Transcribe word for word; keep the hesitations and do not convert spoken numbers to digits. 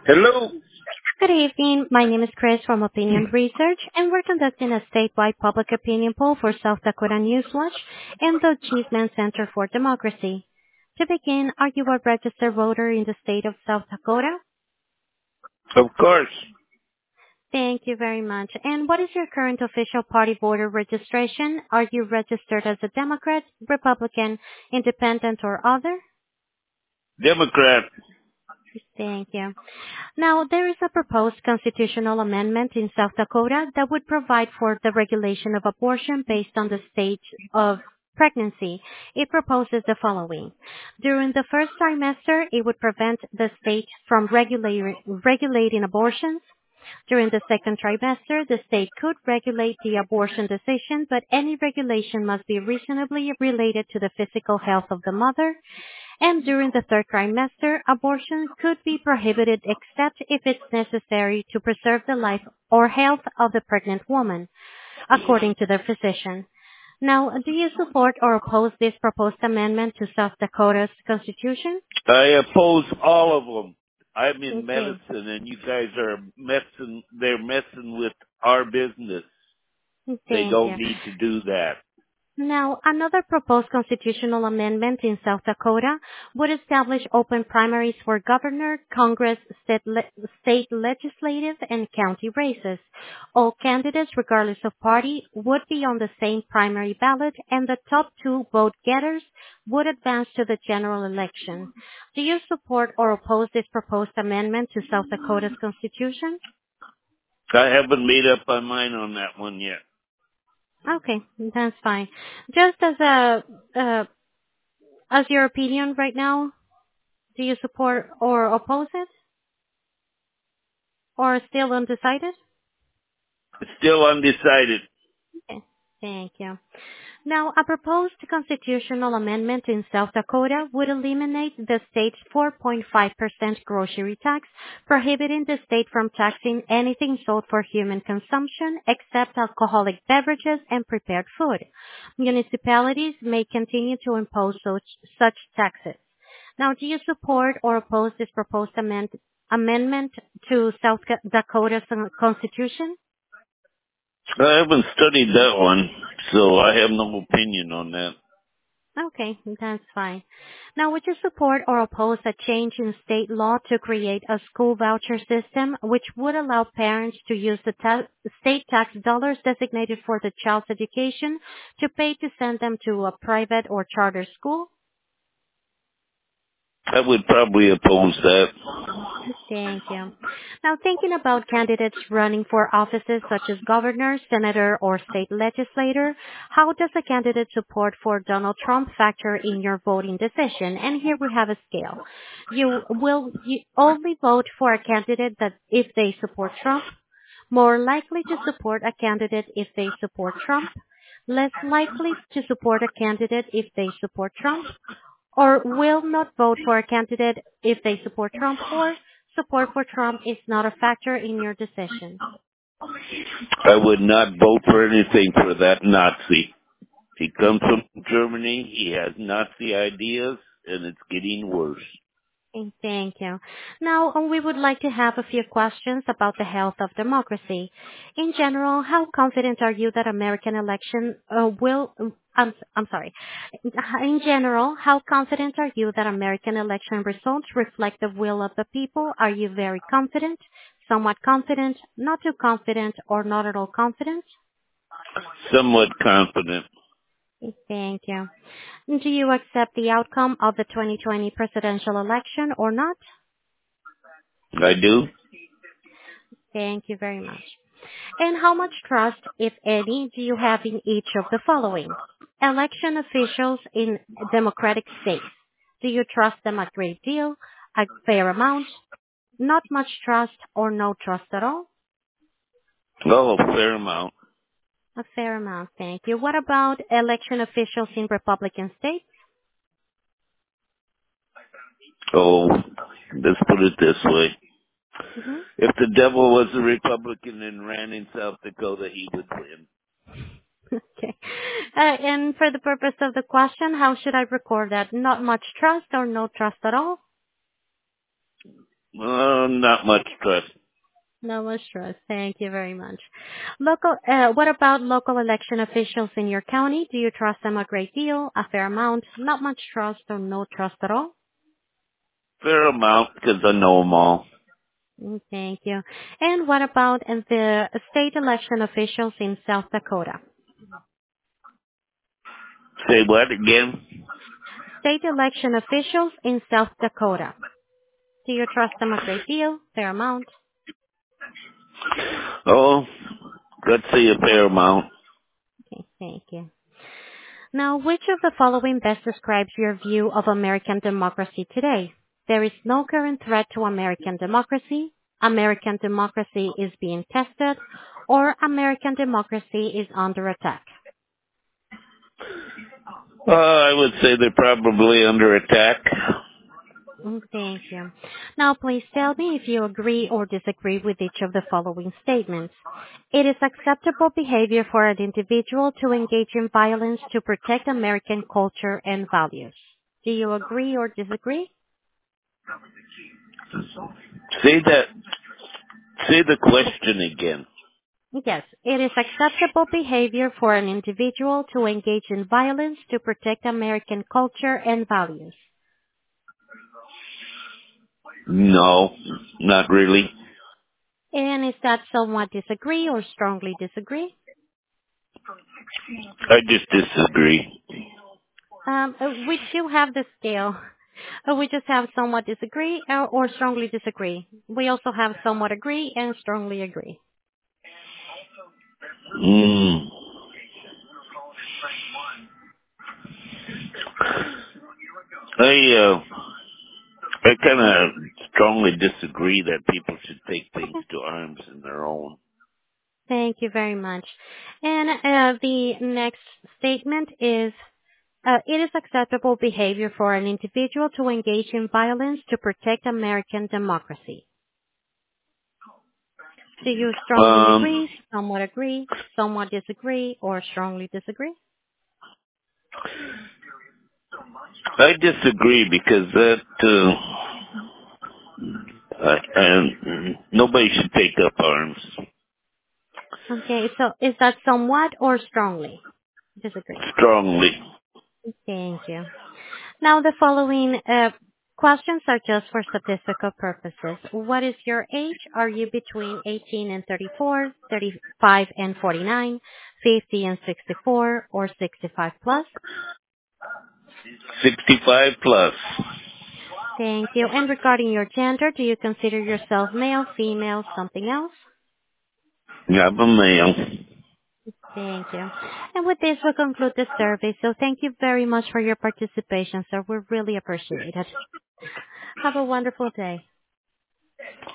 Hello. Good evening. My name is Chris from Opinion Research, and we're conducting a statewide public opinion poll for South Dakota Newswatch and the Cheeseman Center for Democracy. To begin, are you a registered voter in the state of South Dakota? Of course. Thank you very much. And what is your current official party voter registration? Are you registered as a Democrat, Republican, Independent, or other? Democrat. Thank you. Now, there is a proposed constitutional amendment in South Dakota that would provide for the regulation of abortion based on the stage of pregnancy. It proposes the following. During the first trimester, it would prevent the state from regulating, regulating abortions. During the second trimester, the state could regulate the abortion decision, but any regulation must be reasonably related to the physical health of the mother. And during the third trimester, abortion could be prohibited except if it's necessary to preserve the life or health of the pregnant woman, according to the physician. Now, do you support or oppose this proposed amendment to South Dakota's constitution? I oppose all of them. I'm in Okay. medicine, and you guys are messing. They're messing with our business. They Thank don't you. need to do that. Now, another proposed constitutional amendment in South Dakota would establish open primaries for governor, Congress, state, le- state legislative, and county races. All candidates, regardless of party, would be on the same primary ballot, and the top two vote getters would advance to the general election. Do you support or oppose this proposed amendment to South Dakota's constitution? I haven't made up my mind on that one yet. Okay, that's fine. Just as a uh, as your opinion right now, do you support or oppose it, or still undecided? Still undecided. Okay, thank you. Now, a proposed constitutional amendment in South Dakota would eliminate the state's four point five percent grocery tax, prohibiting the state from taxing anything sold for human consumption except alcoholic beverages and prepared food. Municipalities may continue to impose such, such taxes. Now, do you support or oppose this proposed amend, amendment to South Dakota's Constitution? I haven't studied that one, so I have no opinion on that. Okay, that's fine. Now, would you support or oppose a change in state law to create a school voucher system which would allow parents to use the ta- state tax dollars designated for the child's education to pay to send them to a private or charter school? I would probably oppose that. Thank you. Now, thinking about candidates running for offices such as governor, senator, or state legislator, how does a candidate support for Donald Trump factor in your voting decision? And here we have a scale. You will you only vote for a candidate that if they support Trump, more likely to support a candidate if they support Trump, less likely to support a candidate if they support Trump, or will not vote for a candidate if they support Trump, or support for Trump is not a factor in your decision. I would not vote for anything for that Nazi. He comes from Germany. He has Nazi ideas, and it's getting worse. Okay, thank you. Now, uh, we would like to have a few questions about the health of democracy. In general, how confident are you that American election uh, will, um, I'm, I'm sorry. In general, how confident are you that American election results reflect the will of the people? Are you very confident, somewhat confident, not too confident, or not at all confident? Somewhat confident. Okay, thank you. Do you accept the outcome of the twenty twenty presidential election or not? I do. Thank you very much. And how much trust, if any, do you have in each of the following? Election officials in democratic states. Do you trust them a great deal, a fair amount, not much trust, or no trust at all? Oh, a fair amount. A fair amount, thank you. What about election officials in Republican states? Oh, let's put it this way. Mhm. If the devil was a Republican and ran in South Dakota, he would win. Okay. Uh, and for the purpose of the question, how should I record that? Not much trust or no trust at all? Uh, not much trust. No much trust. Thank you very much. Local. Uh, what about local election officials in your county? Do you trust them a great deal, a fair amount, not much trust, or no trust at all? Fair amount, because I know them all. Mm, Thank you. And what about uh, the state election officials in South Dakota? Say what again? State election officials in South Dakota. Do you trust them a great deal, fair amount? Oh, let's say a fair amount. Okay, thank you. Now, which of the following best describes your view of American democracy today? There is no current threat to American democracy, American democracy is being tested, or American democracy is under attack. Uh, I would say they're probably under attack. Mm, Thank you. Now, please tell me if you agree or disagree with each of the following statements. It is acceptable behavior for an individual to engage in violence to protect American culture and values. Do you agree or disagree? Say that. Say the question again. Yes, it is acceptable behavior for an individual to engage in violence to protect American culture and values. No, not really. And is that somewhat disagree or strongly disagree? I just disagree. Um, uh, we do have the scale. Uh, We just have somewhat disagree or, or strongly disagree. We also have somewhat agree and strongly agree. Mm. I uh, I kind of strongly disagree that people should take things Okay. to arms in their own. Thank you very much. And uh, the next statement is, uh, it is acceptable behavior for an individual to engage in violence to protect American democracy. Do you strongly Um, agree, somewhat agree, somewhat disagree, or strongly disagree? I disagree because that uh, I, and nobody should take up arms. Okay, so is that somewhat or strongly disagree? Strongly. Thank you. Now, the following uh, questions are just for statistical purposes. What is your age? Are you between eighteen and thirty-four, thirty-five and forty-nine, fifty and sixty-four, or sixty-five plus? sixty-five plus. Thank you. And regarding your gender, do you consider yourself male, female, something else? Yeah, I'm a male. Thank you. And with this, we'll conclude the survey. So thank you very much for your participation, sir. We really appreciate it. Have a wonderful day.